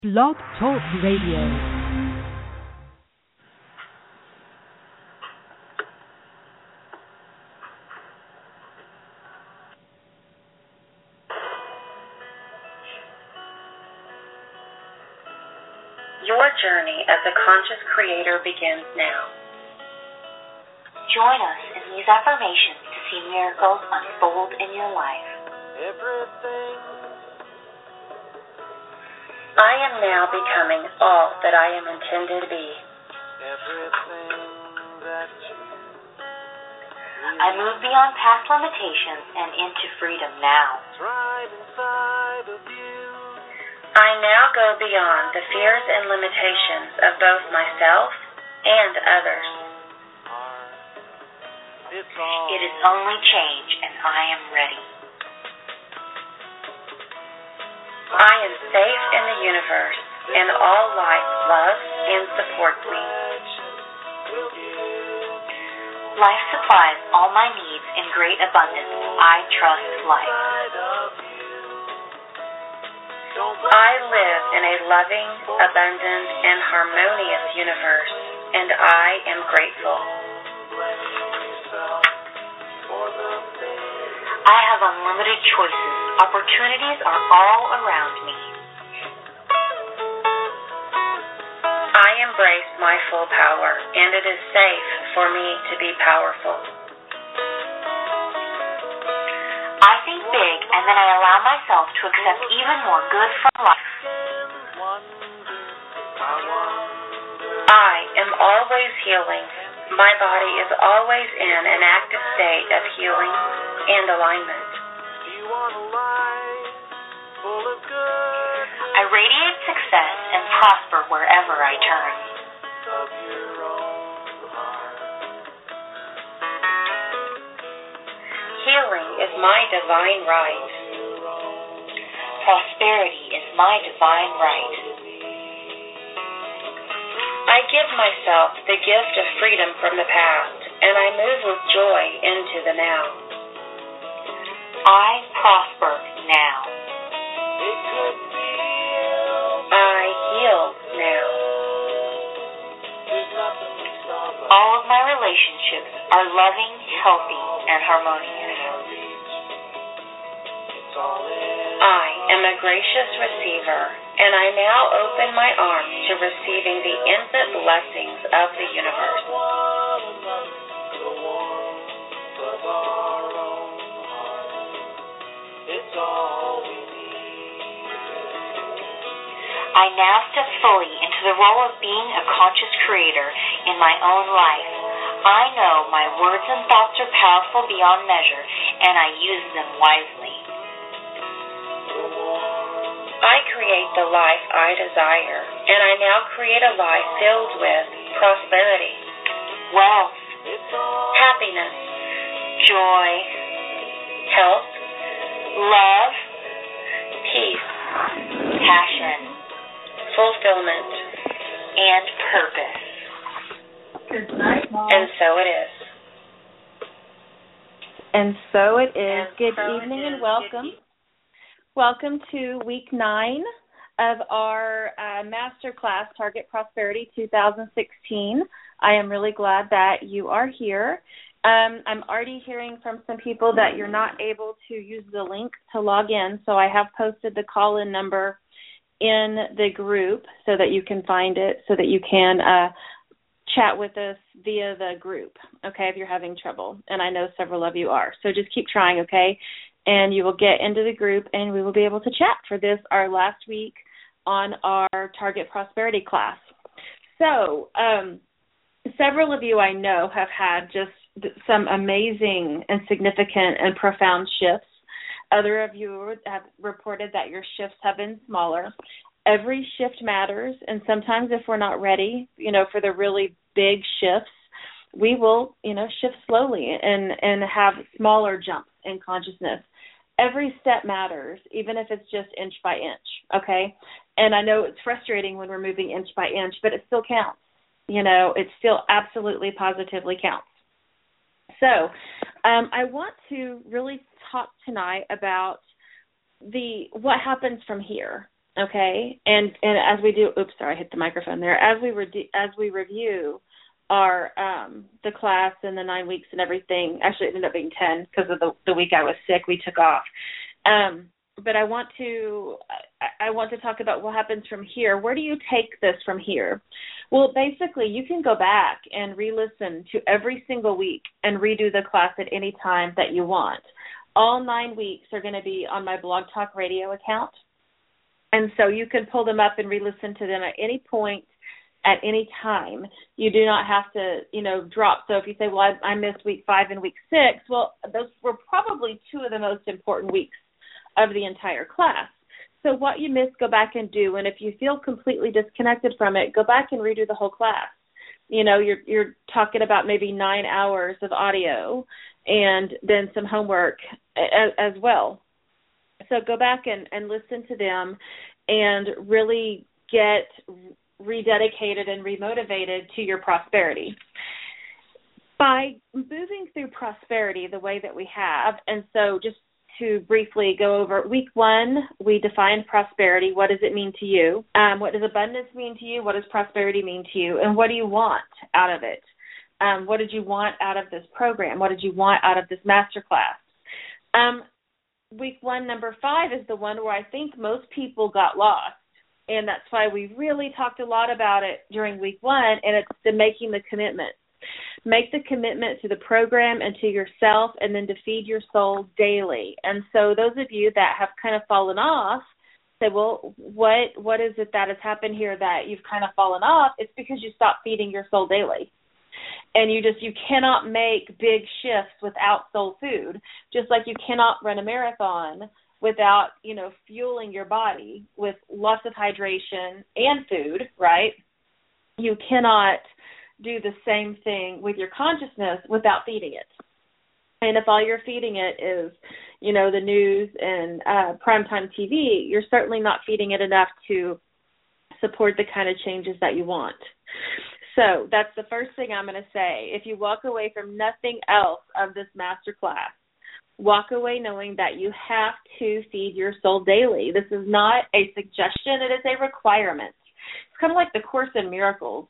Blog Talk Radio. Your journey as a conscious creator begins now. Join us in these affirmations to see miracles unfold in your life. I am now becoming all that I am intended to be. I move beyond past limitations and into freedom now. I now go beyond the fears and limitations of both myself and others. It is only change, and I am ready. I am safe in the universe, and all life loves and supports me. Life supplies all my needs in great abundance. I trust life. I live in a loving, abundant, and harmonious universe, and I am grateful. I have unlimited choices. Opportunities are all around me. I embrace my full power, and it is safe for me to be powerful. I think big, and then I allow myself to accept even more good from life. I am always healing. My body is always in an active state of healing and alignment. I radiate success and prosper wherever I turn. Healing is my divine right. Prosperity is my divine right. I give myself the gift of freedom from the past, and I move with joy into the now. I prosper now. I heal now. All of my relationships are loving, healthy, and harmonious. I am a gracious receiver, and I now open my arms to receiving the infinite blessings of the universe. I now step fully into the role of being a conscious creator in my own life. I know my words and thoughts are powerful beyond measure, and I use them wisely. I create the life I desire, and I now create a life filled with prosperity, wealth, happiness, joy, health, love, peace, passion, fulfillment, and purpose. Good night, Mom. And so it is. And so it is. Good evening and welcome. Welcome to week 9 of our Masterclass Target Prosperity 2016. I am really glad that you are here. I'm already hearing from some people that you're not able to use the link to log in, so I have posted the call-in number in the group so that you can find it, so that you can chat with us via the group, okay, if you're having trouble. And I know several of you are. So just keep trying, okay? And you will get into the group, and we will be able to chat for this, our last week on our Target Prosperity class. So several of you I know have had just some amazing and significant and profound shifts. Other of you have reported that your shifts have been smaller. Every shift matters, and sometimes if we're not ready, for the really big shifts, we will, shift slowly and have smaller jumps in consciousness. Every step matters, even if it's just inch by inch, okay? And I know it's frustrating when we're moving inch by inch, but it still counts. It still absolutely positively counts. So I want to really talk tonight about what happens from here. Okay, and as we do, oops, sorry, I hit the microphone there. As we review our the class and the 9 weeks and everything. Actually, it ended up being 10 because of the week I was sick. We took off. But I want to talk about what happens from here. Where do you take this from here? Well, basically, you can go back and re-listen to every single week and redo the class at any time that you want. All 9 weeks are going to be on my Blog Talk Radio account. And so you can pull them up and re-listen to them at any point, at any time. You do not have to, drop. So if you say, well, I missed week 5 and week 6, well, those were probably 2 of the most important weeks of the entire class. So what you missed, go back and do. And if you feel completely disconnected from it, go back and redo the whole class. You're talking about maybe 9 hours of audio and then some homework as well. So go back and listen to them and really get rededicated and remotivated to your prosperity. By moving through prosperity the way that we have, and so just to briefly go over, week 1, we defined prosperity. What does it mean to you? What does abundance mean to you? What does prosperity mean to you? And what do you want out of it? What did you want out of this program? What did you want out of this masterclass? Week 1, number 5 is the one where I think most people got lost, and that's why we really talked a lot about it during week 1, and it's the making the commitment. Make the commitment to the program and to yourself, and then to feed your soul daily. And so those of you that have kind of fallen off say, well, what is it that has happened here that you've kind of fallen off? It's because you stopped feeding your soul daily. And you cannot make big shifts without soul food, just like you cannot run a marathon without, fueling your body with lots of hydration and food, right? You cannot do the same thing with your consciousness without feeding it. And if all you're feeding it is, the news and primetime TV, you're certainly not feeding it enough to support the kind of changes that you want. So that's the first thing I'm going to say. If you walk away from nothing else of this masterclass, walk away knowing that you have to feed your soul daily. This is not a suggestion. It is a requirement. It's kind of like the Course in Miracles.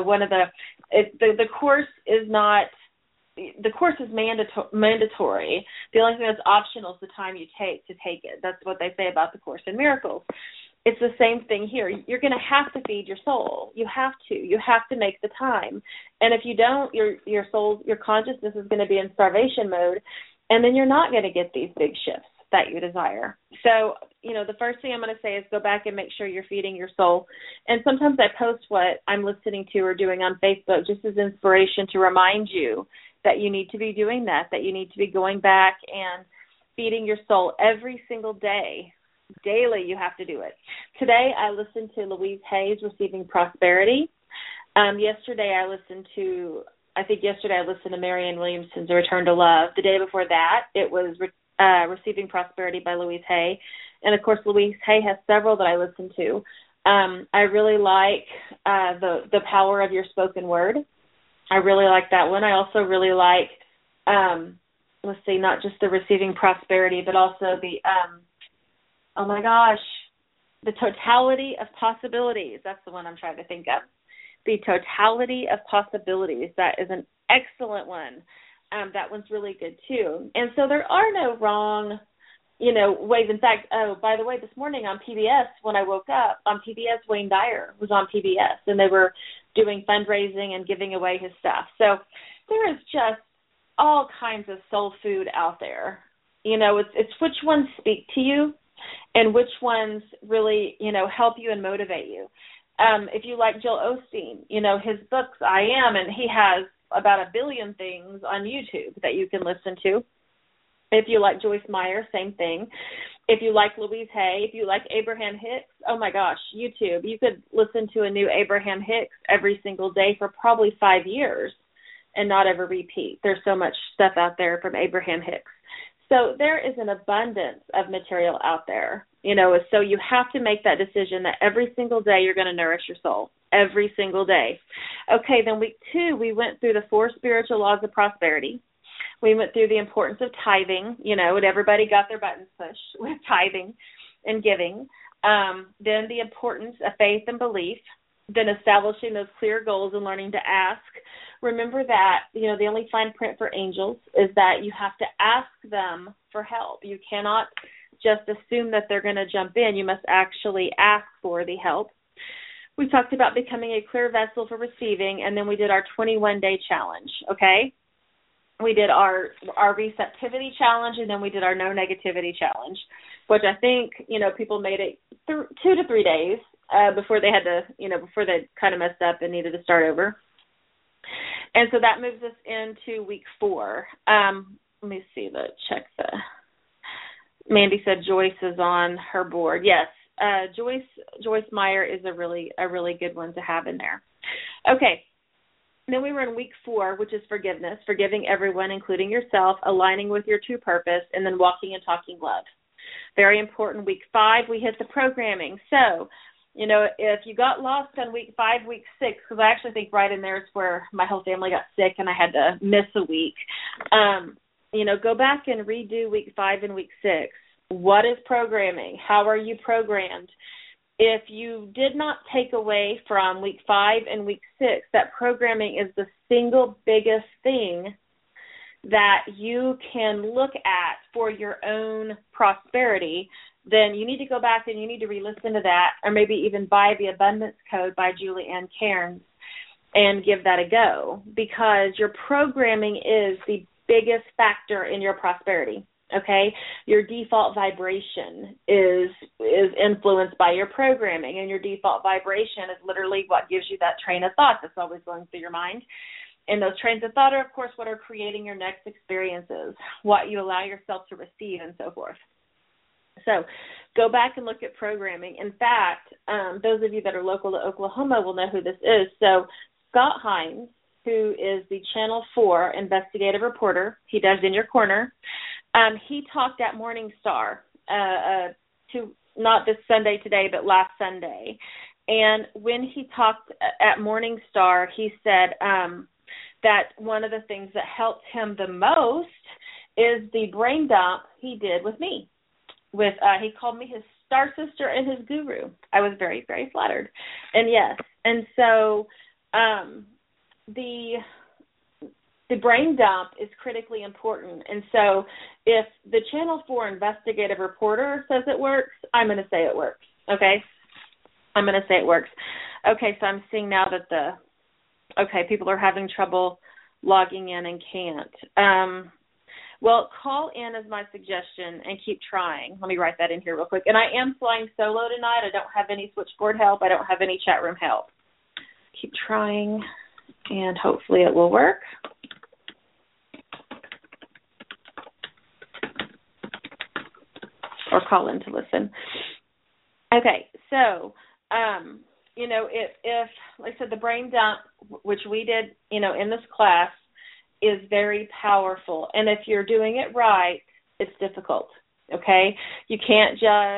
The course is not, the course is mandatory. The only thing that's optional is the time you take to take it. That's what they say about the Course in Miracles. It's the same thing here. You're going to have to feed your soul. You have to. You have to make the time. And if you don't, your soul, your consciousness is going to be in starvation mode, and then you're not going to get these big shifts that you desire. So, the first thing I'm going to say is go back and make sure you're feeding your soul. And sometimes I post what I'm listening to or doing on Facebook just as inspiration to remind you that you need to be doing that you need to be going back and feeding your soul every single day. Daily, you have to do it. Today, I listened to Louise Hay's Receiving Prosperity. Yesterday, I listened to Marianne Williamson's Return to Love. The day before that, it was Receiving Prosperity by Louise Hay. And, of course, Louise Hay has several that I listen to. I really like the Power of Your Spoken Word. I really like that one. I also really like, not just the Receiving Prosperity, but also the the Totality of Possibilities. That's the one I'm trying to think of. The Totality of Possibilities. That is an excellent one. That one's really good, too. And so there are no wrong, ways. In fact, by the way, this morning on PBS, when I woke up, on PBS, Wayne Dyer was on PBS, and they were doing fundraising and giving away his stuff. So there is just all kinds of soul food out there. It's which ones speak to you and which ones really, help you and motivate you. If you like Joel Osteen, his books, I Am, and he has about 1 billion things on YouTube that you can listen to. If you like Joyce Meyer, same thing. If you like Louise Hay, if you like Abraham Hicks, oh my gosh, YouTube. You could listen to a new Abraham Hicks every single day for probably 5 years and not ever repeat. There's so much stuff out there from Abraham Hicks. So there is an abundance of material out there, so you have to make that decision that every single day you're going to nourish your soul, every single day. Okay, then week 2, we went through the 4 spiritual laws of prosperity. We went through the importance of tithing, and everybody got their buttons pushed with tithing and giving. Then the importance of faith and belief. Then establishing those clear goals and learning to ask. Remember that, the only fine print for angels is that you have to ask them for help. You cannot just assume that they're going to jump in. You must actually ask for the help. We talked about becoming a clear vessel for receiving, and then we did our 21-day challenge, okay? We did our receptivity challenge, and then we did our no negativity challenge, which I think, people made it 2 to 3 days before they had to, before they kind of messed up and needed to start over. And so that moves us into week 4. Let me see, Mandy said Joyce is on her board. Yes, Joyce Meyer is a really good one to have in there. Okay. Then we were in week 4, which is forgiveness, forgiving everyone, including yourself, aligning with your true purpose, and then walking and talking love. Very important. Week 5, we hit the programming. So, if you got lost on week 5, week 6, because I actually think right in there is where my whole family got sick and I had to miss a week, go back and redo week 5 and week 6. What is programming? How are you programmed? If you did not take away from week 5 and week 6, that programming is the single biggest thing that you can look at for your own prosperity, then you need to go back and you need to re-listen to that, or maybe even buy the Abundance Code by Julie Ann Cairns and give that a go, because your programming is the biggest factor in your prosperity. Okay, your default vibration is influenced by your programming, and your default vibration is literally what gives you that train of thought that's always going through your mind. And those trains of thought are, of course, what are creating your next experiences, what you allow yourself to receive, and so forth. So go back and look at programming. In fact, those of you that are local to Oklahoma will know who this is. So Scott Hines, who is the Channel 4 investigative reporter, he does In Your Corner. He talked at Morningstar, not this Sunday today, but last Sunday. And when he talked at Morningstar, he said that one of the things that helped him the most is the brain dump he did with me. He called me his star sister and his guru. I was very, very flattered. And yes, and so the brain dump is critically important. And so if the Channel 4 investigative reporter says it works, I'm going to say it works, okay? I'm going to say it works. Okay, so I'm seeing now that people are having trouble logging in and can't. Well, call in is my suggestion and keep trying. Let me write that in here real quick. And I am flying solo tonight. I don't have any switchboard help. I don't have any chat room help. Keep trying, and hopefully it will work. Or call in to listen. Okay, so, if like I said, the brain dump, which we did, in this class, is very powerful. And if you're doing it right, it's difficult, okay? You can't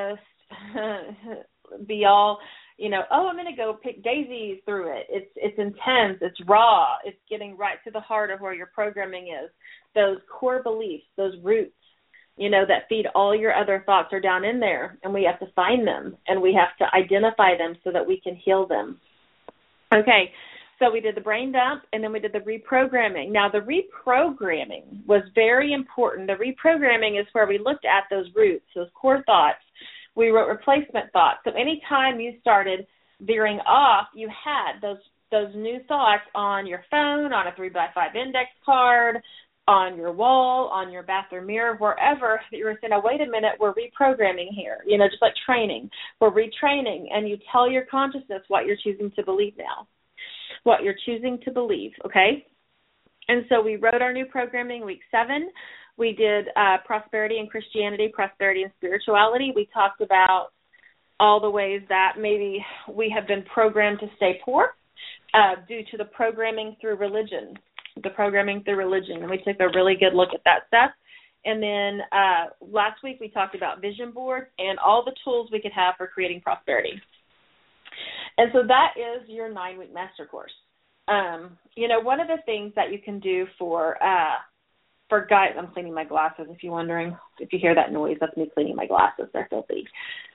just be all, I'm going to go pick daisies through it. It's intense. It's raw. It's getting right to the heart of where your programming is. Those core beliefs, those roots, that feed all your other thoughts are down in there, and we have to find them, and we have to identify them so that we can heal them. Okay, so we did the brain dump, and then we did the reprogramming. Now, the reprogramming was very important. The reprogramming is where we looked at those roots, those core thoughts. We wrote replacement thoughts. So anytime you started veering off, you had those new thoughts on your phone, on a 3x5 index card, on your wall, on your bathroom mirror, wherever you were saying, wait a minute, we're reprogramming here, just like training. We're retraining, and you tell your consciousness what you're choosing to believe now, what you're choosing to believe, okay? And so we wrote our new programming week 7. We did prosperity and Christianity, prosperity and spirituality. We talked about all the ways that maybe we have been programmed to stay poor due to the programming through religion. And we took a really good look at that stuff. And then last week we talked about vision boards and all the tools we could have for creating prosperity. And so that is your 9-week master course. One of the things that you can do for guys, I'm cleaning my glasses if you're wondering. If you hear that noise, that's me cleaning my glasses. They're filthy.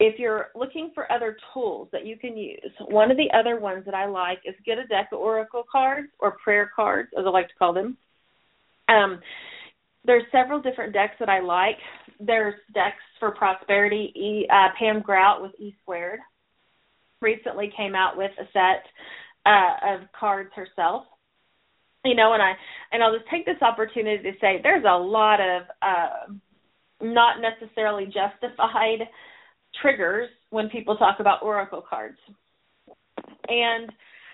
If you're looking for other tools that you can use, one of the other ones that I like is get a deck of oracle cards or prayer cards, as I like to call them. There's several different decks that I like. There's decks for prosperity. Pam Grout with E Squared recently came out with a set of cards herself. And I'll just take this opportunity to say there's a lot of not necessarily justified triggers when people talk about oracle cards. And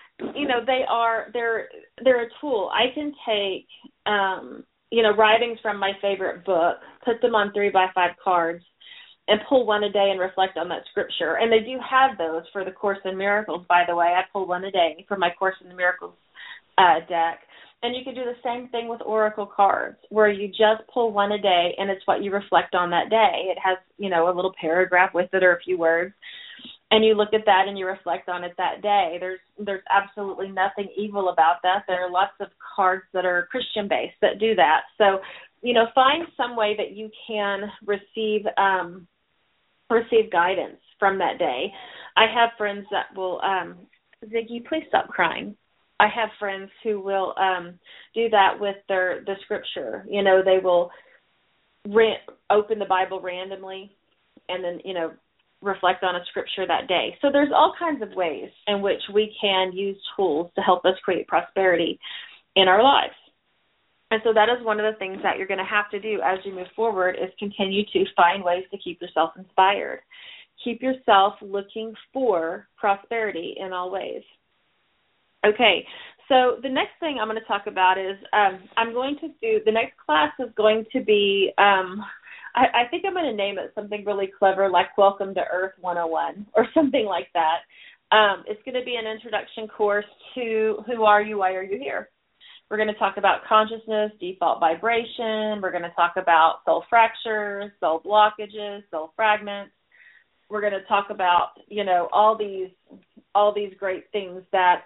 they're a tool. I can take writings from my favorite book, put them on 3x5 cards, and pull one a day and reflect on that scripture. And they do have those for the Course in Miracles, by the way. I pull one a day for my Course in Miracles deck. And you can do the same thing with oracle cards, where you just pull one a day, and it's what you reflect on that day. It has, a little paragraph with it or a few words, and you look at that and you reflect on it that day. There's absolutely nothing evil about that. There are lots of cards that are Christian-based that do that. So, find some way that you can receive guidance from that day. I have friends that will, Ziggy, please stop crying. I have friends who will do that with the scripture. They will open the Bible randomly and then, reflect on a scripture that day. So there's all kinds of ways in which we can use tools to help us create prosperity in our lives. And so that is one of the things that you're going to have to do as you move forward, is continue to find ways to keep yourself inspired. Keep yourself looking for prosperity in all ways. Okay, so the next thing I'm going to talk about is the next class is going to be, I think I'm going to name it something really clever like Welcome to Earth 101 or something like that. It's going to be an introduction course to who are you, why are you here? We're going to talk about consciousness, default vibration. We're going to talk about soul fractures, soul blockages, soul fragments. We're going to talk about, all these great things that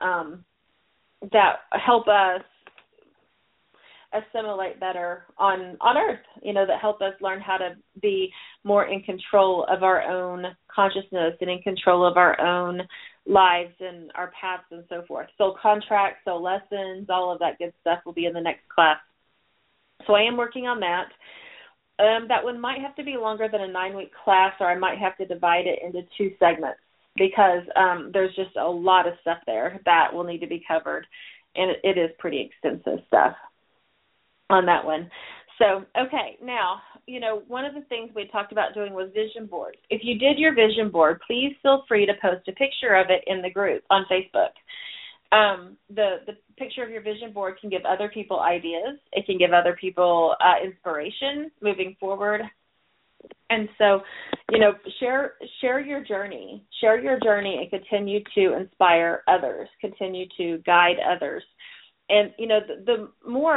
help us assimilate better on Earth, that help us learn how to be more in control of our own consciousness and in control of our own lives and our paths and so forth. Soul contracts, soul lessons, all of that good stuff will be in the next class. So I am working on that. That one might have to be longer than a 9-week class, or I might have to divide it into 2 segments, because there's just a lot of stuff there that will need to be covered, and it is pretty extensive stuff on that one. So, okay, now, one of the things we talked about doing was vision boards. If you did your vision board, please feel free to post a picture of it in the group on Facebook. The picture of your vision board can give other people ideas. It can give other people inspiration moving forward. And so, share your journey. Share your journey and continue to inspire others, continue to guide others. And, the more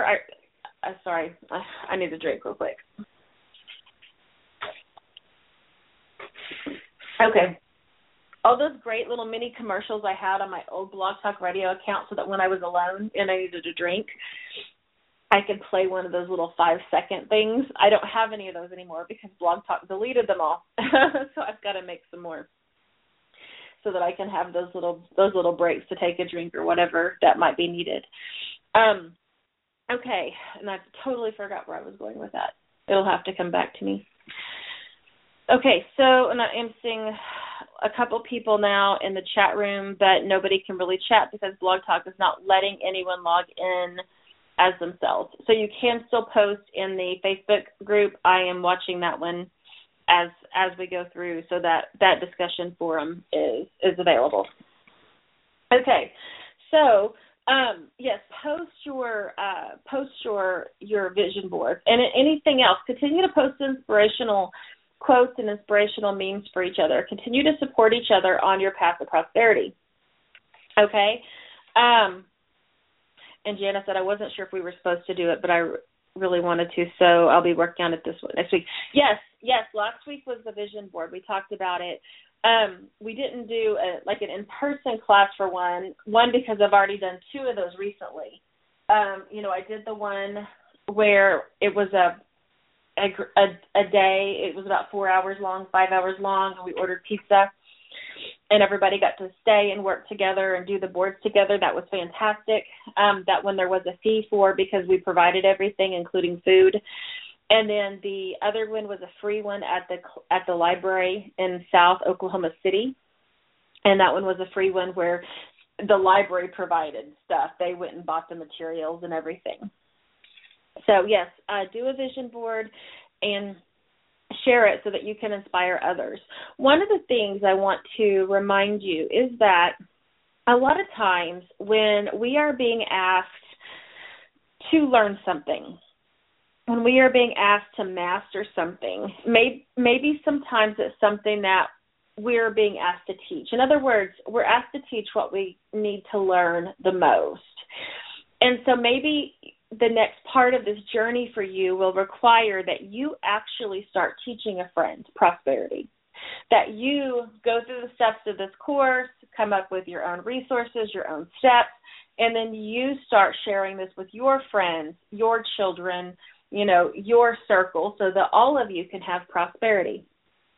I need a drink real quick. Okay. All those great little mini commercials I had on my old Blog Talk Radio account, so that when I was alone and I needed a drink, I could play one of those little 5-second things. I don't have any of those anymore because Blog Talk deleted them all. So I've got to make some more so that I can have those little breaks to take a drink or whatever that might be needed. Okay, and I totally forgot where I was going with that. It'll have to come back to me. Okay, so and I am seeing a couple people now in the chat room, but nobody can really chat because Blog Talk is not letting anyone log in as themselves. So you can still post in the Facebook group. I am watching that one as we go through, so that discussion forum is available. Okay, so yes, post your vision board and anything else. Continue to post inspirational quotes and inspirational memes for each other. Continue to support each other on your path to prosperity. Okay. And Jana said I wasn't sure if we were supposed to do it, but I really wanted to, so I'll be working on it next week. Yes. Last week was the vision board. We talked about it. We didn't do an in-person class for one because I've already done 2 of those recently. I did the one where it was a day. It was about 4 hours long, 5 hours long, and we ordered pizza. And everybody got to stay and work together and do the boards together. That was fantastic. That one there was a fee for because we provided everything, including food. And then the other one was a free one at the library in South Oklahoma City. And that one was a free one where the library provided stuff. They went and bought the materials and everything. So, yes, do a vision board and share it so that you can inspire others. One of the things I want to remind you is that a lot of times when we are being asked to learn something, when we are being asked to master something, maybe sometimes it's something that we're being asked to teach. In other words, we're asked to teach what we need to learn the most. And so maybe the next part of this journey for you will require that you actually start teaching a friend prosperity, that you go through the steps of this course, come up with your own resources, your own steps, and then you start sharing this with your friends, your children, your circle, so that all of you can have prosperity.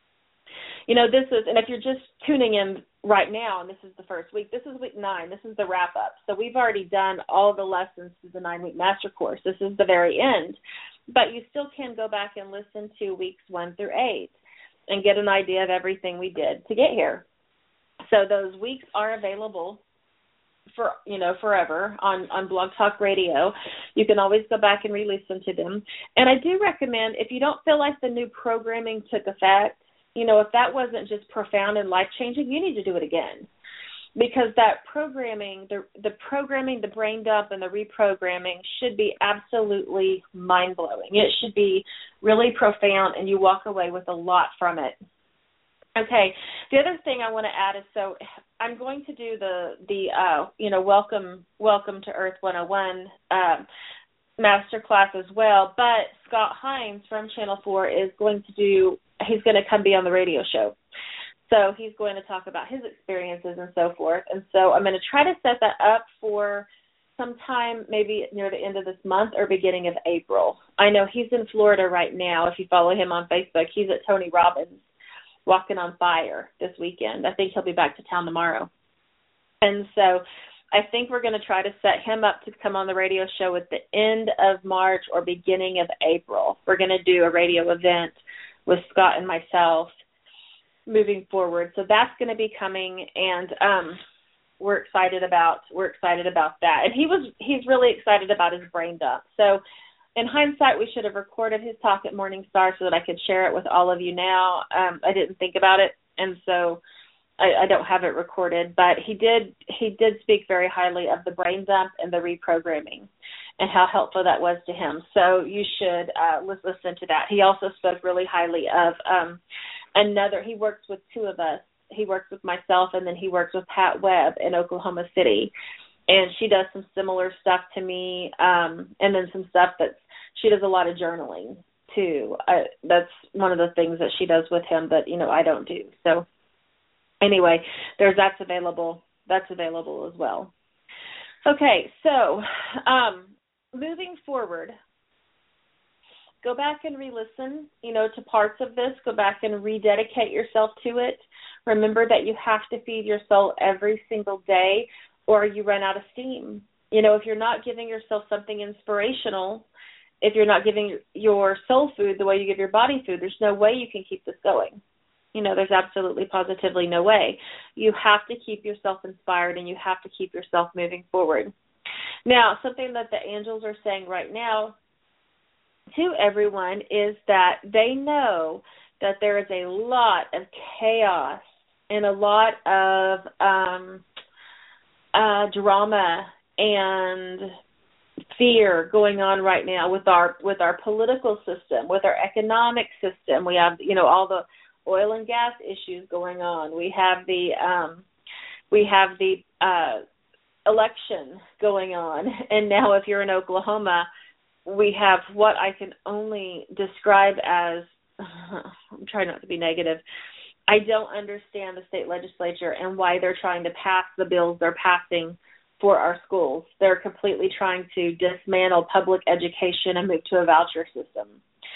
This is, and if you're just tuning in right now, and this is the first week, this is week 9, this is the wrap-up. So we've already done all the lessons to the 9-week master course. This is the very end. But you still can go back and listen to weeks 1 through 8 and get an idea of everything we did to get here. So those weeks are available for, forever on Blog Talk Radio. You can always go back and re-listen to them. And I do recommend, if you don't feel like the new programming took effect, if that wasn't just profound and life-changing, you need to do it again. Because that programming, the programming, the brain dump, and the reprogramming should be absolutely mind-blowing. It should be really profound, and you walk away with a lot from it. Okay, the other thing I want to add is, so I'm going to do the Welcome to Earth 101 masterclass as well, but Scott Hines from Channel 4 is going to he's going to come be on the radio show. So he's going to talk about his experiences and so forth. And so I'm going to try to set that up for sometime maybe near the end of this month or beginning of April. I know he's in Florida right now. If you follow him on Facebook, he's at Tony Robbins Walking on Fire this weekend. I think he'll be back to town tomorrow. And so I think we're going to try to set him up to come on the radio show at the end of March or beginning of April. We're going to do a radio event with Scott and myself moving forward. So that's going to be coming, and we're excited about that. And he's really excited about his brain dump. So in hindsight, we should have recorded his talk at Morning Star so that I could share it with all of you now. I didn't think about it, and so I don't have it recorded, but he did speak very highly of the brain dump and the reprogramming and how helpful that was to him. So you should listen to that. He also spoke really highly of he works with two of us. He works with myself, and then he works with Pat Webb in Oklahoma City. And she does some similar stuff to me, and then some stuff she does a lot of journaling too. That's one of the things that she does with him that, I don't do. So anyway, that's available. That's available as well. Okay, so moving forward, go back and re-listen, to parts of this. Go back and rededicate yourself to it. Remember that you have to feed your soul every single day, or you run out of steam. If you're not giving yourself something inspirational, if you're not giving your soul food the way you give your body food, there's no way you can keep this going. There's absolutely, positively no way. You have to keep yourself inspired, and you have to keep yourself moving forward. Now, something that the angels are saying right now to everyone is that they know that there is a lot of chaos and a lot of drama and fear going on right now with our political system, with our economic system. We have, all the oil and gas issues going on. We have the election going on, and now if you're in Oklahoma, we have what I can only describe as, I'm trying not to be negative, I don't understand the state legislature and why they're trying to pass the bills they're passing for our schools. They're completely trying to dismantle public education and move to a voucher system.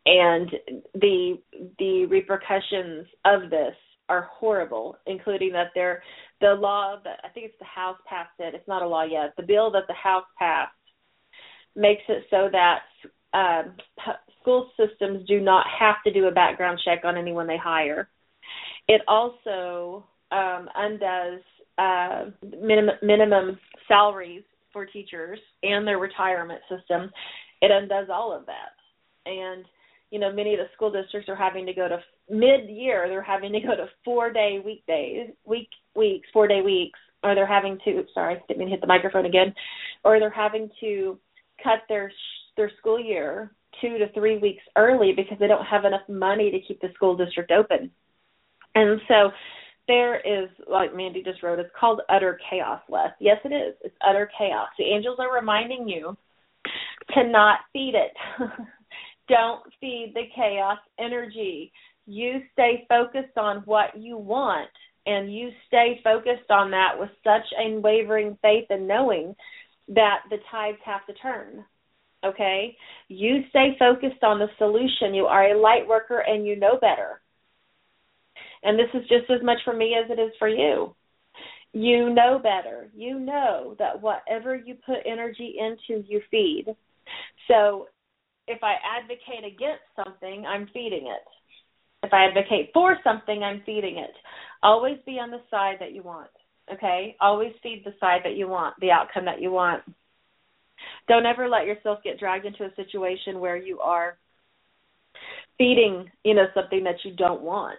And the repercussions of this are horrible, including that the law that I think it's the House passed it. It's not a law yet. The bill that the House passed makes it so that school systems do not have to do a background check on anyone they hire. It also undoes minimum salaries for teachers and their retirement system. It undoes all of that. And, you know, many of the school districts are having to go to mid-year, they're having to go to 4-day weeks, 4-day weeks, or they're having to, sorry, didn't mean to hit the microphone again, or they're having to cut their school year 2 to 3 weeks early because they don't have enough money to keep the school district open. And so there is, like Mandy just wrote, it's called utter chaos, Les. Yes, it is. It's utter chaos. The angels are reminding you to not feed it. Don't feed the chaos energy. You stay focused on what you want, and you stay focused on that with such unwavering faith and knowing that the tides have to turn, okay? You stay focused on the solution. You are a light worker, and you know better. And this is just as much for me as it is for you. You know better. You know that whatever you put energy into, you feed. So if I advocate against something, I'm feeding it. If I advocate for something, I'm feeding it. Always be on the side that you want, okay? Always feed the side that you want, the outcome that you want. Don't ever let yourself get dragged into a situation where you are feeding, something that you don't want.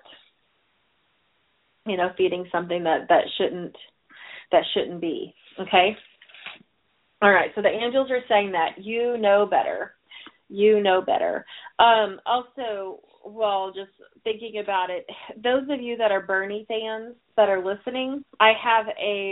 Feeding something that shouldn't be, okay? All right, so the angels are saying that you know better. You know better. Also, just thinking about it, those of you that are Bernie fans that are listening, I have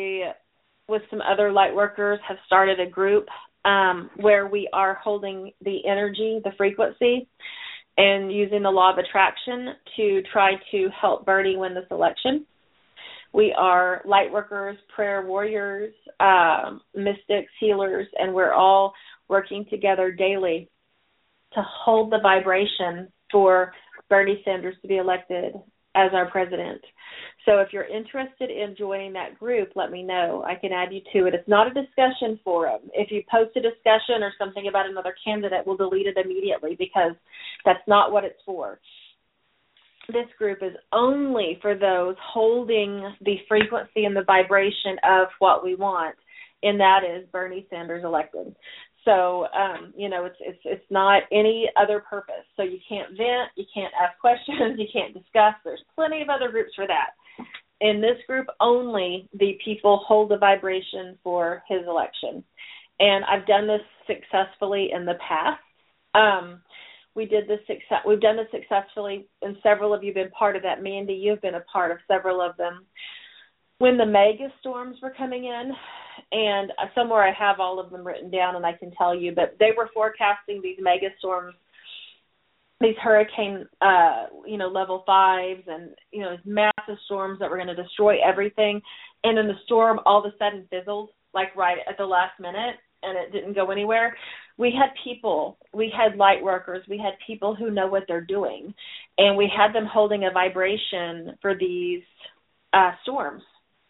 with some other light workers, have started a group where we are holding the energy, the frequency, and using the law of attraction to try to help Bernie win this election. We are light workers, prayer warriors, mystics, healers, and we're all working together daily to hold the vibration for Bernie Sanders to be elected as our president. So if you're interested in joining that group, let me know. I can add you to it. It's not a discussion forum. If you post a discussion or something about another candidate, we'll delete it immediately because that's not what it's for. This group is only for those holding the frequency and the vibration of what we want, and that is Bernie Sanders elected. So, it's not any other purpose. So you can't vent, you can't ask questions, you can't discuss. There's plenty of other groups for that. In this group, only the people hold the vibration for his election. And I've done this successfully in the past. We've done this successfully, and several of you have been part of that. Mandy, you've been a part of several of them. When the mega storms were coming in, and somewhere I have all of them written down and I can tell you, but they were forecasting these mega storms, these hurricane, level 5s and, massive storms that were going to destroy everything. And then the storm all of a sudden fizzled, like right at the last minute, and it didn't go anywhere. We had light workers, we had people who know what they're doing, and we had them holding a vibration for these storms.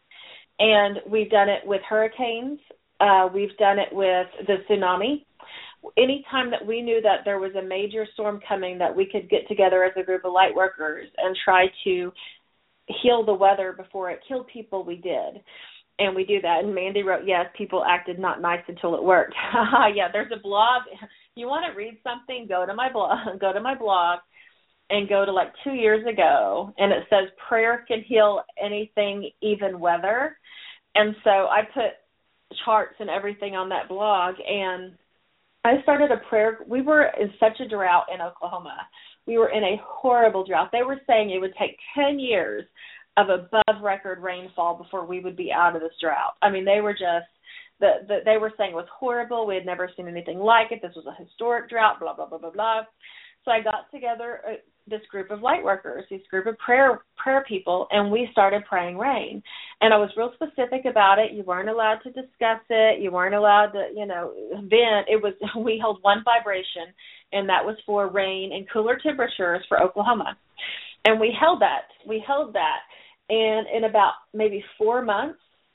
And we've done it with hurricanes. We've done it with the tsunami. Anytime that we knew that there was a major storm coming, that we could get together as a group of light workers and try to heal the weather before it killed people, we did. And we do that. And Mandy wrote, yes, people acted not nice until it worked. Yeah, there's a blog. You want to read something, go to my blog and go to like 2 years ago, and it says prayer can heal anything, even weather. And so I put charts and everything on that blog, and I started a prayer. We were in such a drought in Oklahoma. We were in a horrible drought. They were saying it would take 10 years of above record rainfall before we would be out of this drought. I mean, they were just, they were saying it was horrible. We had never seen anything like it. This was a historic drought, blah, blah, blah, blah, blah. So I got together this group of light workers, this group of prayer people, and we started praying rain. And I was real specific about it. You weren't allowed to discuss it. You weren't allowed to, vent. We held one vibration, and that was for rain and cooler temperatures for Oklahoma. And we held that. And in about maybe 4 months,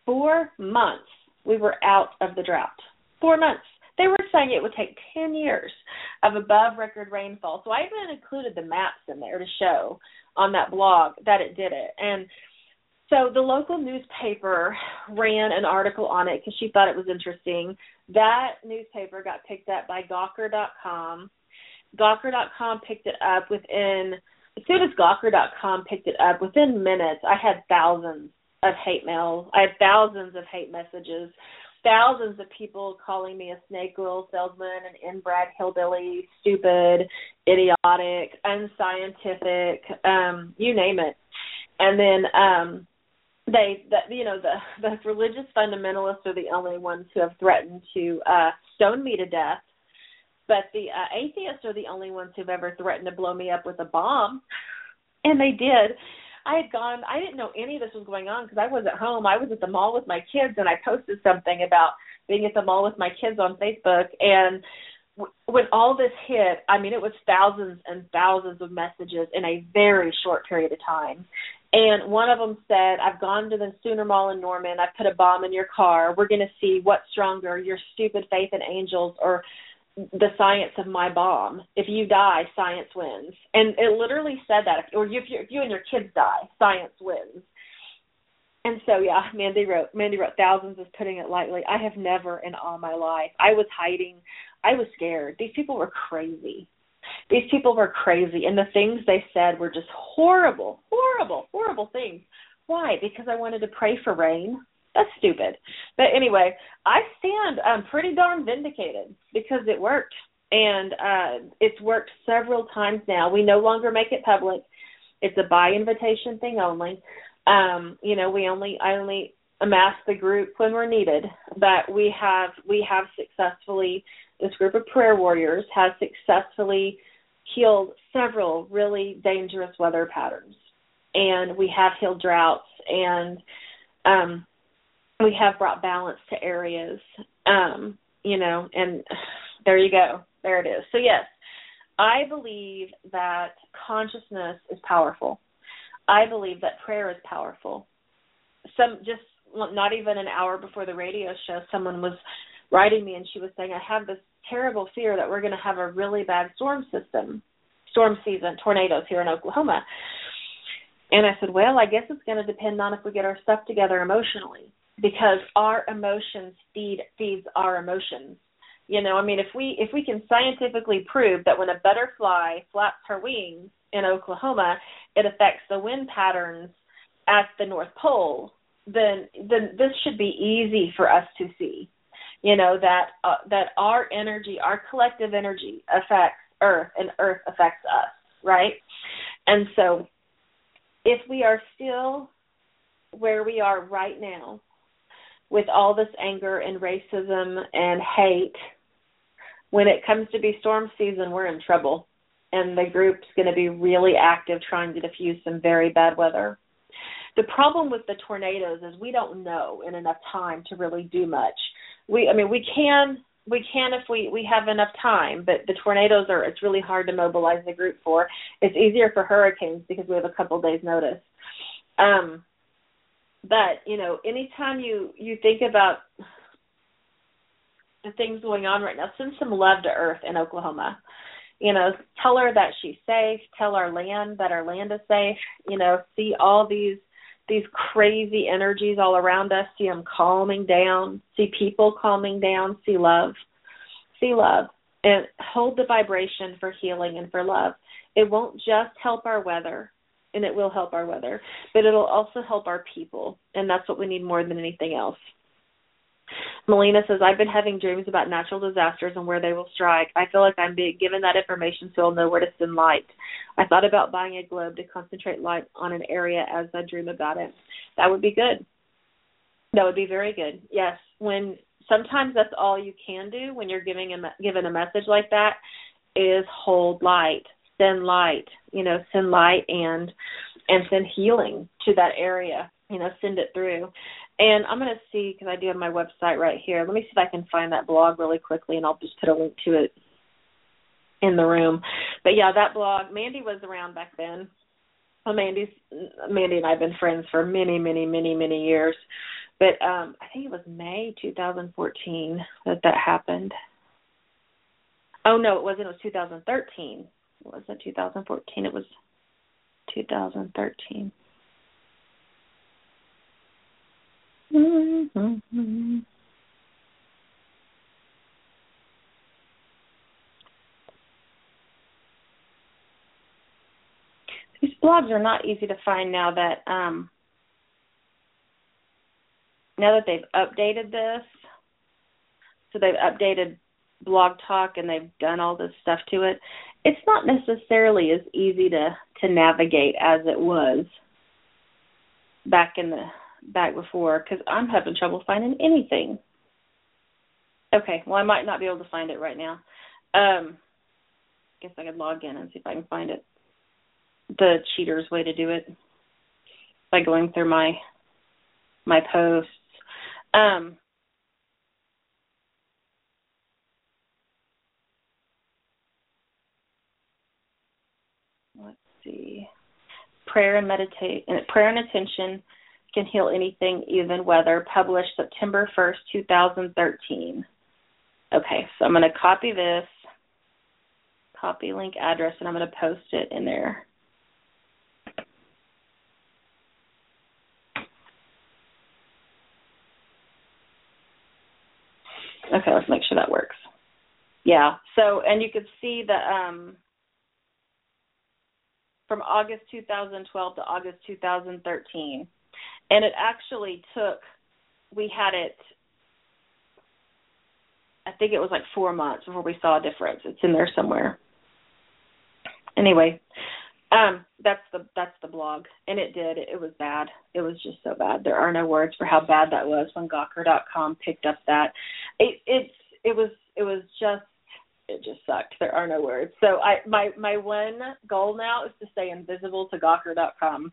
we were out of the drought. 4 months. They were saying it would take 10 years of above record rainfall. So I even included the maps in there to show on that blog that it did it. And so the local newspaper ran an article on it because she thought it was interesting. That newspaper got picked up by Gawker.com. Gawker.com picked it up as soon as Gawker.com picked it up, within minutes, I had thousands of hate mails. I had thousands of hate messages. Thousands of people calling me a snake oil salesman, an inbred hillbilly, stupid, idiotic, unscientific, you name it. And then the religious fundamentalists are the only ones who have threatened to stone me to death. But the atheists are the only ones who've ever threatened to blow me up with a bomb. And they did. I didn't know any of this was going on because I was at home. I was at the mall with my kids, and I posted something about being at the mall with my kids on Facebook. And when all this hit, it was thousands and thousands of messages in a very short period of time. And one of them said, I've gone to the Sooner Mall in Norman. I've put a bomb in your car. We're going to see what's stronger, your stupid faith in angels or the science of my bomb. If you die, science wins. And it literally said that. Or if you and your kids die, science wins. And so, yeah, Mandy wrote, thousands is putting it lightly. I have never in all my life. I was hiding. I was scared. These people were crazy. And the things they said were just horrible, horrible, horrible things. Why? Because I wanted to pray for rain. That's stupid. But anyway, I stand pretty darn vindicated because it worked. And it's worked several times now. We no longer make it public. It's a by invitation thing only. I only amass the group when we're needed. But we have successfully, this group of prayer warriors has successfully healed several really dangerous weather patterns. And we have healed droughts, and we have brought balance to areas, and there you go. There it is. So, yes, I believe that consciousness is powerful. I believe that prayer is powerful. Not even an hour before the radio show, someone was writing me, and she was saying, I have this terrible fear that we're going to have a really bad storm season, tornadoes here in Oklahoma. And I said, well, I guess it's going to depend on if we get our stuff together emotionally, because our emotions feeds our emotions. If we can scientifically prove that when a butterfly flaps her wings in Oklahoma, it affects the wind patterns at the North Pole, then this should be easy for us to see. That our energy, our collective energy affects Earth, and Earth affects us, right? And so if we are still where we are right now with all this anger and racism and hate, when it comes to be storm season, we're in trouble. And the group's going to be really active trying to diffuse some very bad weather. The problem with the tornadoes is we don't know in enough time to really do much. We can if we have enough time, but the tornadoes it's really hard to mobilize the group for. It's easier for hurricanes because we have a couple days notice. But, anytime you think about the things going on right now, send some love to Earth in Oklahoma. Tell her that she's safe. Tell our land that our land is safe. See all these crazy energies all around us. See them calming down. See people calming down. See love. See love. And hold the vibration for healing and for love. It won't just help our weather, and it will help our weather, but it'll also help our people, and that's what we need more than anything else. Melina says, I've been having dreams about natural disasters and where they will strike. I feel like I'm being given that information so I'll know where to send light. I thought about buying a globe to concentrate light on an area as I dream about it. That would be good. That would be very good. Yes, sometimes that's all you can do when you're given a message like that is hold light. send light, send light and send healing to that area, send it through. And I'm going to see, because I do have my website right here. Let me see if I can find that blog really quickly, and I'll just put a link to it in the room. But, yeah, that blog, Mandy was around back then. Well, Mandy and I have been friends for many, many, many, many years. But I think it was May 2014 that happened. Oh, no, it wasn't. It was 2013. It wasn't 2014. It was 2013. Mm-hmm. These blogs are not easy to find now that they've updated this. So they've updated Blog Talk and they've done all this stuff to it. It's not necessarily as easy to navigate as it was back before, because I'm having trouble finding anything. Okay, well, I might not be able to find it right now. Guess I could log in and see if I can find it. The cheater's way to do it, by going through my posts. Let's see. Prayer and attention can heal anything, even weather. Published September 1st, 2013. Okay, so I'm going to copy this, copy link address, and I'm going to post it in there. Okay, let's make sure that works. Yeah, so, and you could see that from August 2012 to August 2013. And it actually we had it, I think it was like 4 months before we saw a difference. It's in there somewhere. Anyway, that's the blog. And it did. It was bad. It was just so bad. There are no words for how bad that was when Gawker.com picked up that. It just sucked. There are no words. So my one goal now is to stay invisible to Gawker.com.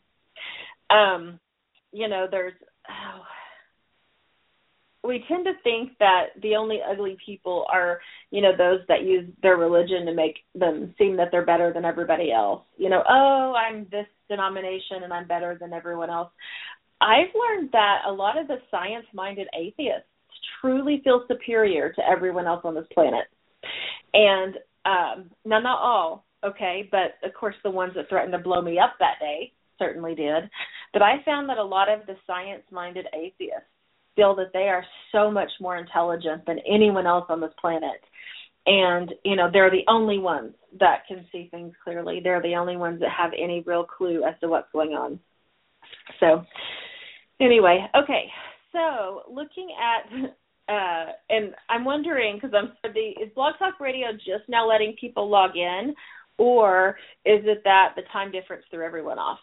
We tend to think that the only ugly people are, those that use their religion to make them seem that they're better than everybody else. I'm this denomination and I'm better than everyone else. I've learned that a lot of the science-minded atheists truly feel superior to everyone else on this planet. And now, not all, okay, but of course the ones that threatened to blow me up that day certainly did. But I found that a lot of the science-minded atheists feel that they are so much more intelligent than anyone else on this planet. And, they're the only ones that can see things clearly. They're the only ones that have any real clue as to what's going on. So, anyway, okay. So, looking at, and I'm wondering, because is Blog Talk Radio just now letting people log in, or is it that the time difference threw everyone off?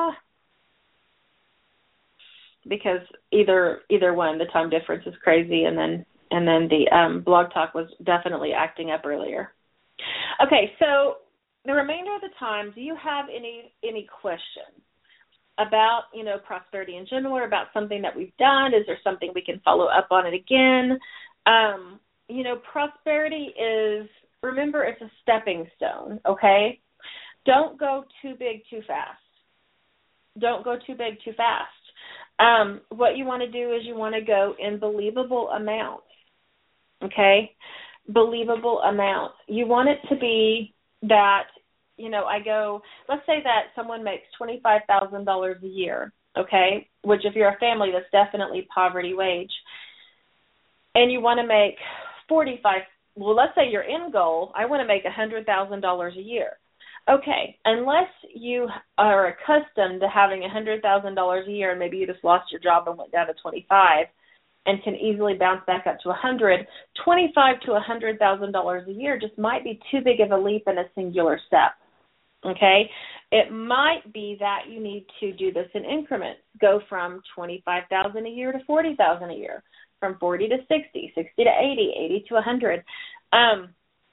Because either one, the time difference is crazy, and then the Blog Talk was definitely acting up earlier. Okay, so the remainder of the time, do you have any questions about prosperity in general, or about something that we've done? Is there something we can follow up on it again? Prosperity is, remember, it's a stepping stone. Okay, don't go too big too fast. Don't go too big too fast. What you want to do is you want to go in believable amounts, okay? Believable amounts. You want it to be that, let's say that someone makes $25,000 a year, okay? Which if you're a family, that's definitely poverty wage. And you want to make let's say your end goal, I want to make $100,000 a year. Okay, unless you are accustomed to having $100,000 a year, and maybe you just lost your job and went down to 25 and can easily bounce back up to 100, $25,000 to $100,000 a year just might be too big of a leap in a singular step. Okay, it might be that you need to do this in increments. Go from $25,000 a year to $40,000 a year, from 40 to 60, 60 to 80, 80 to 100.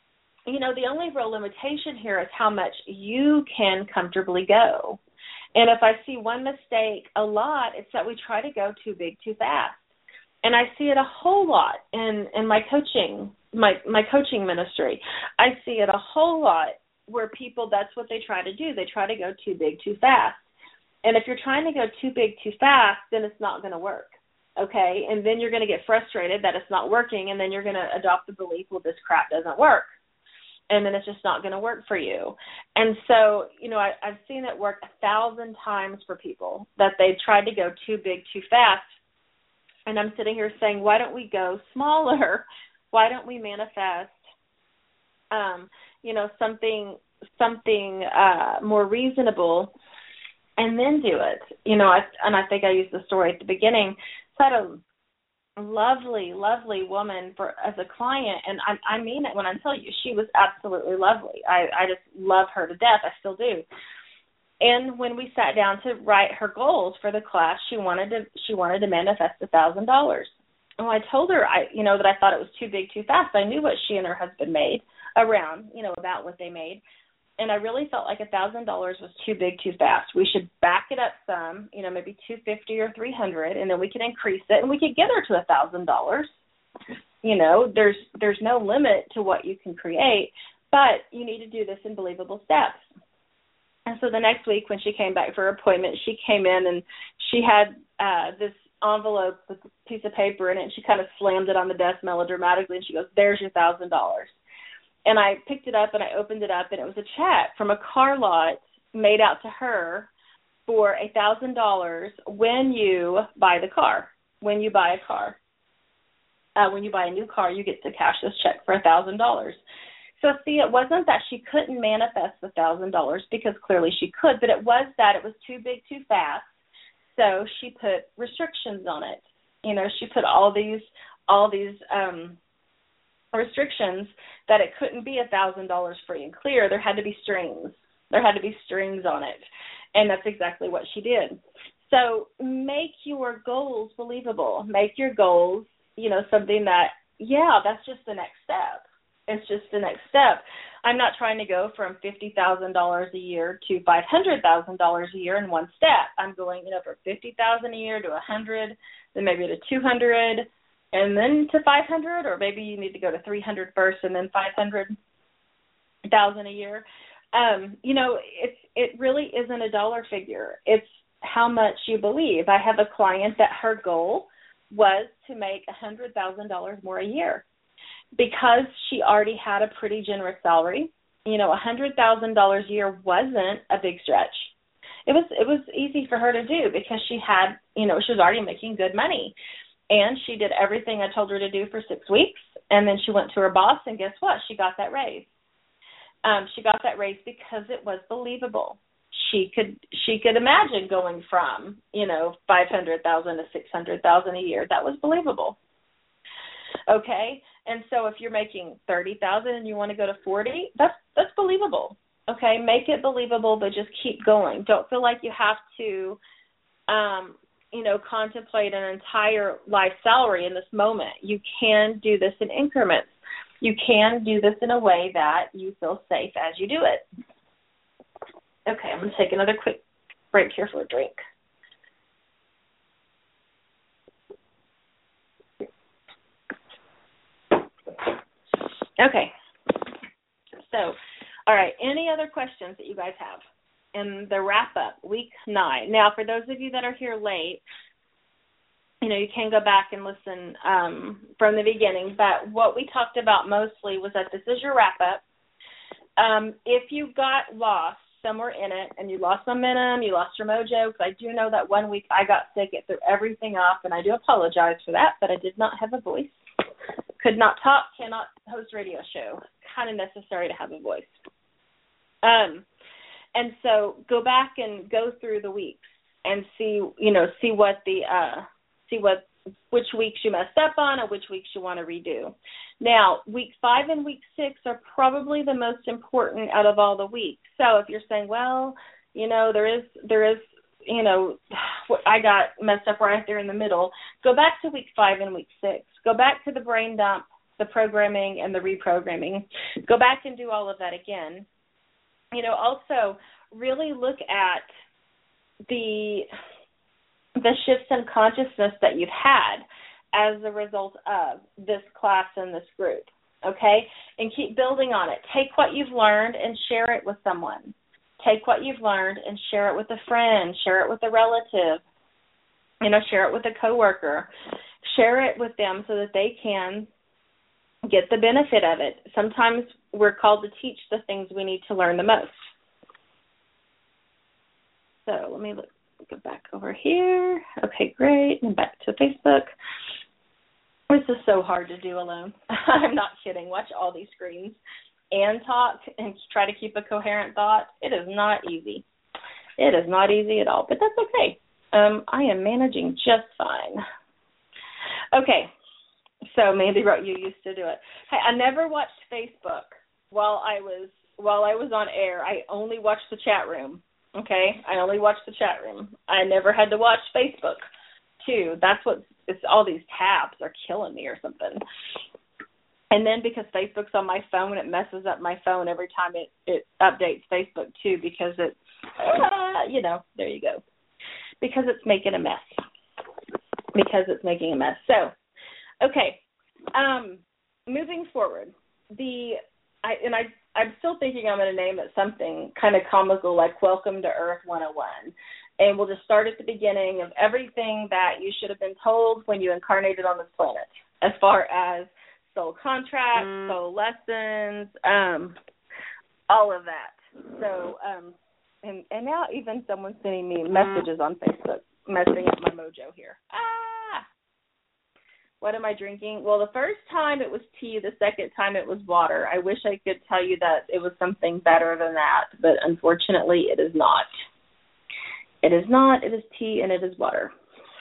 the only real limitation here is how much you can comfortably go. And if I see one mistake a lot, it's that we try to go too big too fast. And I see it a whole lot in my coaching, my coaching ministry. I see it a whole lot where people, that's what they try to do. They try to go too big too fast. And if you're trying to go too big too fast, then it's not going to work, okay? And then you're going to get frustrated that it's not working, and then you're going to adopt the belief, well, this crap doesn't work. And then it's just not going to work for you. And so, I've seen it work 1,000 times for people that they've tried to go too big too fast. And I'm sitting here saying, why don't we go smaller? Why don't we manifest, something more reasonable, and then do it? I think I used the story at the beginning. I had a lovely, lovely woman as a client, and I mean it when I tell you, she was absolutely lovely. I just love her to death. I still do. And when we sat down to write her goals for the class, she wanted to manifest $1,000. And I told her that I thought it was too big too fast. I knew what she and her husband made about what they made. And I really felt like $1,000 was too big too fast. We should back it up some, maybe $250 or $300, and then we can increase it, and we could get her to $1,000. There's no limit to what you can create, but you need to do this in believable steps. And so the next week when she came back for her appointment, she came in and she had this envelope with a piece of paper in it, and she kind of slammed it on the desk melodramatically, and she goes, "There's your $1,000." And I picked it up and I opened it up, and it was a check from a car lot made out to her for $1,000 when you buy the car. When you buy a car. When you buy a new car, you get to cash this check for $1,000. So, see, it wasn't that she couldn't manifest the $1,000, because clearly she could, but it was that it was too big too fast. So she put restrictions on it. She put all these restrictions that it couldn't be $1,000 free and clear. There had to be strings. There had to be strings on it. And that's exactly what she did. So make your goals believable. Make your goals, something that, that's just the next step. It's just the next step. I'm not trying to go from $50,000 a year to $500,000 a year in one step. I'm going, from $50,000 a year to $100,000, then maybe to $200,000, and then to $500,000, or maybe you need to go to $300,000 first and then $500,000 a year. It really isn't a dollar figure. It's how much you believe. I have a client that her goal was to make $100,000 more a year. Because she already had a pretty generous salary, $100,000 a year wasn't a big stretch. It was easy for her to do because she had, she was already making good money. And she did everything I told her to do for 6 weeks. And then she went to her boss, and guess what? She got that raise. She got that raise because it was believable. She could imagine going from, $500,000 to $600,000 a year. That was believable. Okay, and so if you're making $30,000 and you want to go to $40,000, that's believable. Okay, make it believable, but just keep going. Don't feel like you have to, contemplate an entire life salary in this moment. You can do this in increments. You can do this in a way that you feel safe as you do it. Okay, I'm going to take another quick break here for a drink. Okay, so, all right, any other questions that you guys have in the wrap-up, week 9? Now, for those of you that are here late, you can go back and listen from the beginning, but what we talked about mostly was that this is your wrap-up. If you got lost somewhere in it and you lost momentum, you lost your mojo, because I do know that one week I got sick, it threw everything off, and I do apologize for that, but I did not have a voice. Could not talk, cannot host radio show. Kind of necessary to have a voice. And so go back and go through the weeks and see which weeks you messed up on and which weeks you want to redo. Now, week 5 and week 6 are probably the most important out of all the weeks. So if you're saying, well, there is, I got messed up right there in the middle, go back to week 5 and week 6. Go back to the brain dump the programming and the reprogramming. Go back and do all of that again. Also really look at the shifts in consciousness that you've had as a result of this class and this group, okay? And keep building on it. Take what you've learned and share it with someone. Take what you've learned and share it with a friend, share it with a relative, share it with a coworker. Share it with them so that they can get the benefit of it. Sometimes we're called to teach the things we need to learn the most. So let me go back over here. Okay, great. And back to Facebook. This is so hard to do alone. I'm not kidding. Watch all these screens and talk and try to keep a coherent thought. It is not easy. It is not easy at all, but that's okay. I am managing just fine. Okay, so Mandy wrote, you used to do it. Hey, I never watched Facebook while I was on air. I only watched the chat room. Okay, I only watched the chat room. I never had to watch Facebook too. It's all these tabs are killing me or something. And then because Facebook's on my phone, it messes up my phone every time it updates Facebook too, because it's there you go. Because it's making a mess. So, okay, moving forward, I'm still thinking I'm going to name it something kind of comical like Welcome to Earth 101. And we'll just start at the beginning of everything that you should have been told when you incarnated on this planet, as far as soul contracts, soul lessons, all of that. So, and now even someone's sending me messages on Facebook, messing up my mojo here. What am I drinking? Well, the first time it was tea. The second time it was water. I wish I could tell you that it was something better than that, but unfortunately it is not. It is not. It is tea and it is water.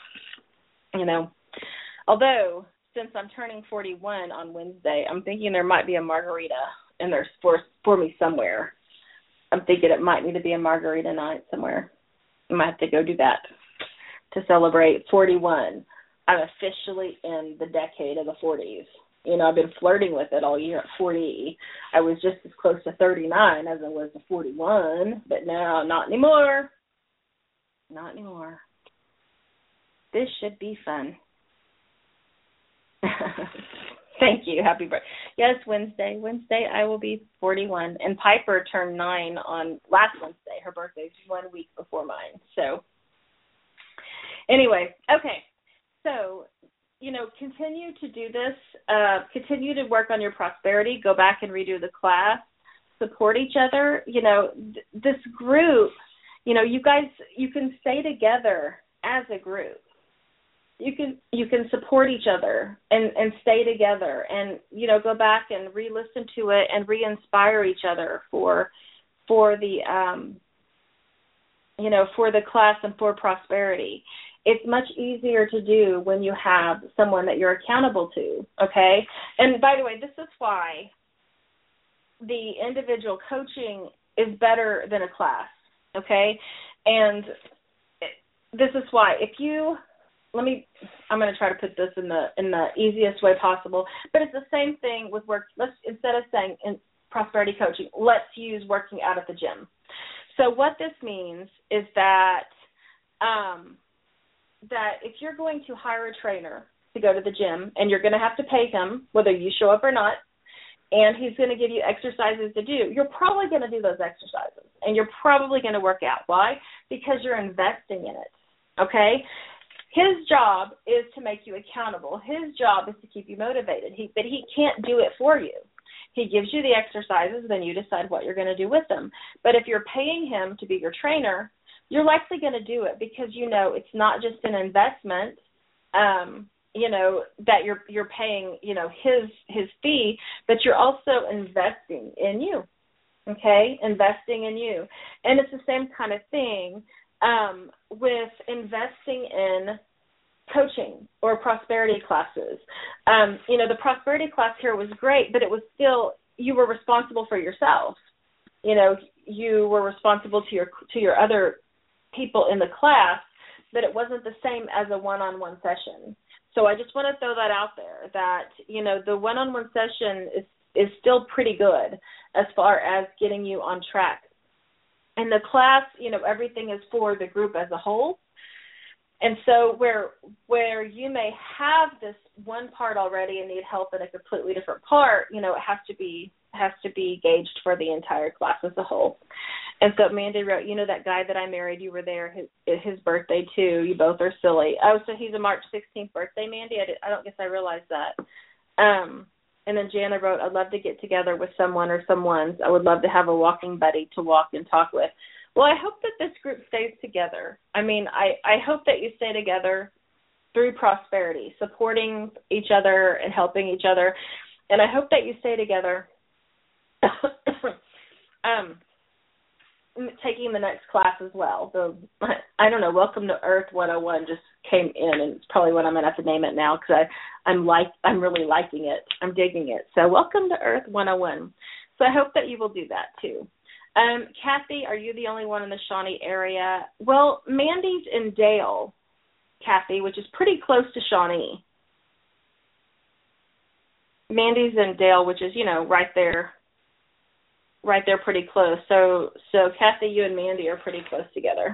Although, since I'm turning 41 on Wednesday, I'm thinking there might be a margarita in there for me somewhere. I'm thinking it might need to be a margarita night somewhere. I might have to go do that to celebrate 41. I'm officially in the decade of the 40s. I've been flirting with it all year at 40. I was just as close to 39 as I was to 41, but now not anymore. Not anymore. This should be fun. Thank you. Happy birthday. Yes, Wednesday. Wednesday I will be 41. And Piper turned 9 on last Wednesday. Her birthday is 1 week before mine. So anyway, okay. So, continue to do this. Continue to work on your prosperity. Go back and redo the class. Support each other. This group, you guys, you can stay together as a group. You can support each other and stay together and, go back and re-listen to it and re-inspire each other for the, for the class and for prosperity. It's much easier to do when you have someone that you're accountable to, okay? And by the way, this is why the individual coaching is better than a class, okay? And this is why. I'm going to try to put this in the easiest way possible, but it's the same thing with work. Instead of saying in prosperity coaching, let's use working out at the gym. So what this means is that if you're going to hire a trainer to go to the gym and you're going to have to pay him whether you show up or not, and he's going to give you exercises to do, you're probably going to do those exercises and you're probably going to work out. Why? Because you're investing in it, okay? His job is to make you accountable. His job is to keep you motivated, but he can't do it for you. He gives you the exercises, then you decide what you're going to do with them. But if you're paying him to be your trainer, you're likely going to do it because it's not just an investment, that you're paying, his fee, but you're also investing in you, okay? Investing in you. And it's the same kind of thing with investing in coaching or prosperity classes. The prosperity class here was great, but it was still, you were responsible for yourself. You were responsible to your other people in the class, but it wasn't the same as a one-on-one session. So I just want to throw that out there that, the one-on-one session is still pretty good as far as getting you on track. And the class, everything is for the group as a whole. And so where you may have this one part already and need help in a completely different part, it has to be gauged for the entire class as a whole. And so Mandy wrote, that guy that I married, you were there, his birthday too. You both are silly. Oh, so he's a March 16th birthday, Mandy? I don't guess I realized that. And then Jana wrote, I'd love to get together with someone or someones. I would love to have a walking buddy to walk and talk with. Well, I hope that this group stays together. I mean, I hope that you stay together through prosperity, supporting each other and helping each other. And I hope that you stay together taking the next class as well. So, I don't know, Welcome to Earth 101 just came in, and it's probably what I'm going to have to name it now because I'm really liking it. I'm digging it. So Welcome to Earth 101. So I hope that you will do that too. Kathy, are you the only one in the Shawnee area? Well, Mandy's in Dale, Kathy, which is pretty close to Shawnee. Mandy's in Dale, which is, right there pretty close. So Kathy, you and Mandy are pretty close together.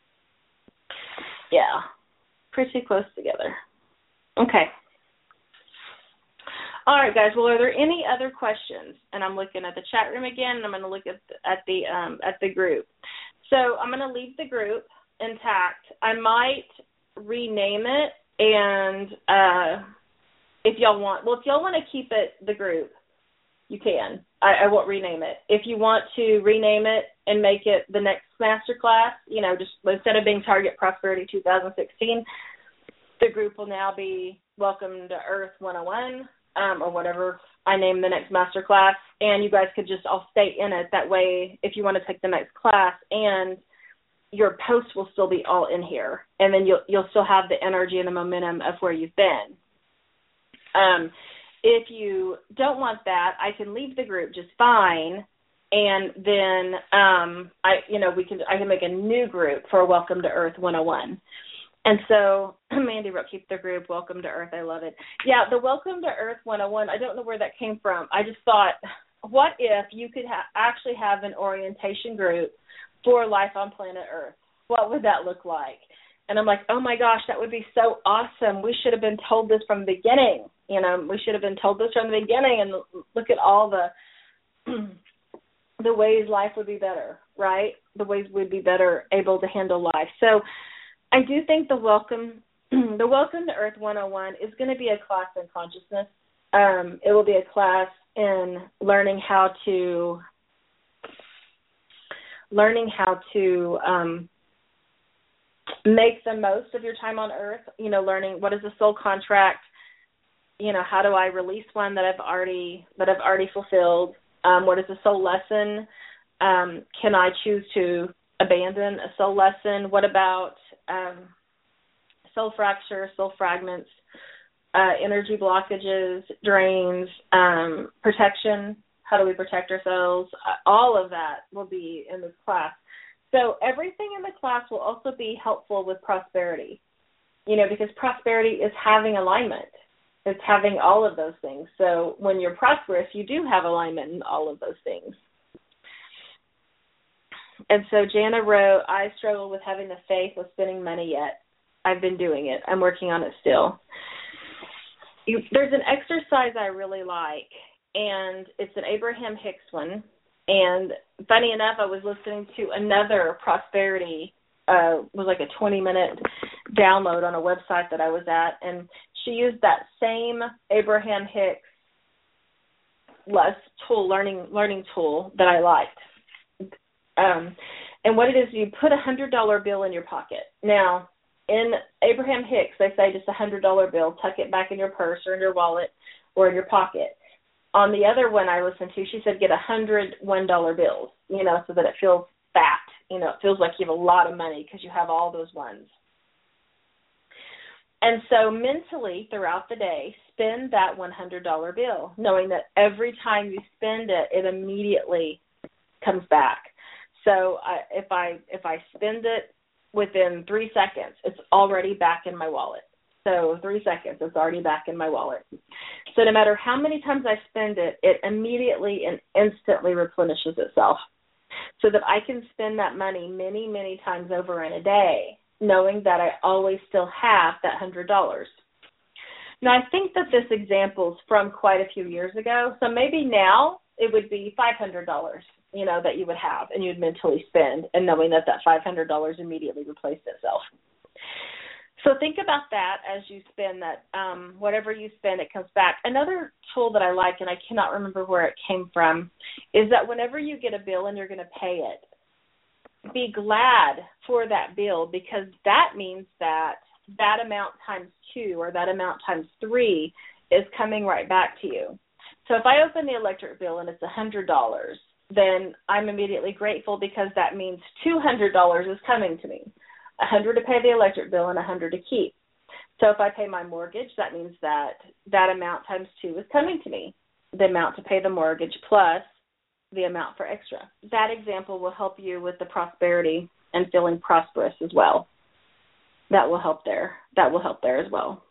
Yeah, pretty close together. Okay. All right, guys. Well, are there any other questions? And I'm looking at the chat room again, and I'm going to look at the group. So I'm going to leave the group intact. I might rename it, and if y'all want to keep it the group, you can. I won't rename it. If you want to rename it and make it the next master class, just instead of being Target Prosperity 2016, the group will now be Welcome to Earth 101. Or whatever I name the next master class, and you guys could just all stay in it. That way, if you want to take the next class, and your posts will still be all in here, and then you'll still have the energy and the momentum of where you've been. If you don't want that, I can leave the group just fine, and then I can make a new group for Welcome to Earth 101. And so Mandy wrote, keep the group, Welcome to Earth. I love it. Yeah, the Welcome to Earth 101, I don't know where that came from. I just thought, what if you could actually have an orientation group for life on planet Earth? What would that look like? And I'm like, oh, my gosh, that would be so awesome. We should have been told this from the beginning. We should have been told this from the beginning, and look at all the ways life would be better, right? The ways we'd be better able to handle life. So I do think the Welcome to Earth 101 is going to be a class in consciousness. It will be a class in learning how to make the most of your time on Earth. Learning what is the soul contract. How do I release one that I've already fulfilled? What is the soul lesson? Can I choose to abandon a soul lesson? What about soul fracture, soul fragments, energy blockages, drains, protection? How do we protect ourselves? All of that will be in this class. So everything in the class will also be helpful with prosperity, because prosperity is having alignment. It's having all of those things. So when you're prosperous, you do have alignment in all of those things. And so Jana wrote, I struggle with having the faith with spending money yet. I've been doing it. I'm working on it still. There's an exercise I really like, and it's an Abraham Hicks one. And funny enough, I was listening to another prosperity, was like a 20-minute download on a website that I was at, and she used that same Abraham Hicks learning tool that I liked. And what it is, you put $100 bill in your pocket. Now, in Abraham Hicks, they say just $100 bill, tuck it back in your purse or in your wallet or in your pocket. On the other one I listened to, she said get 100 $1 bills, so that it feels fat. It feels like you have a lot of money because you have all those ones. And so mentally throughout the day, spend that $100 bill, knowing that every time you spend it, it immediately comes back. So if I spend it within 3 seconds, it's already back in my wallet. So 3 seconds, it's already back in my wallet. So no matter how many times I spend it, it immediately and instantly replenishes itself so that I can spend that money many, many times over in a day, knowing that I always still have that $100. Now, I think that this example is from quite a few years ago, so maybe now it would be $500, that you would have and you'd mentally spend, and knowing that that $500 immediately replaced itself. So think about that as you spend that, whatever you spend, it comes back. Another tool that I like, and I cannot remember where it came from, is that whenever you get a bill and you're going to pay it, be glad for that bill, because that means that amount times 2 or that amount times 3 is coming right back to you. So if I open the electric bill and it's $100, then I'm immediately grateful because that means $200 is coming to me. $100 to pay the electric bill and $100 to keep. So if I pay my mortgage, that means that amount times 2 is coming to me, the amount to pay the mortgage plus the amount for extra. That example will help you with the prosperity and feeling prosperous as well. That will help there. That will help there as well.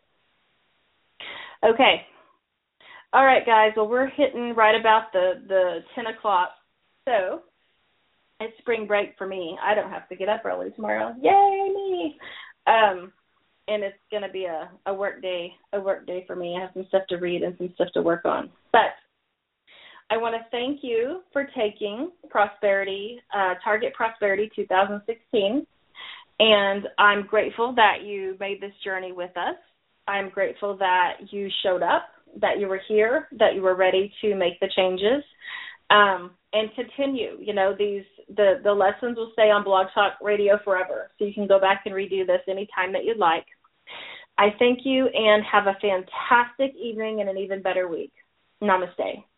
Okay. All right, guys. Well, we're hitting right about the 10 o'clock. So it's spring break for me. I don't have to get up early tomorrow. Yay, me! And it's going to be a work day for me. I have some stuff to read and some stuff to work on. But I want to thank you for taking Target Prosperity 2016. And I'm grateful that you made this journey with us. I'm grateful that you showed up, that you were here, that you were ready to make the changes. And continue. The lessons will stay on Blog Talk Radio forever, so you can go back and redo this anytime that you'd like. I thank you and have a fantastic evening and an even better week. Namaste.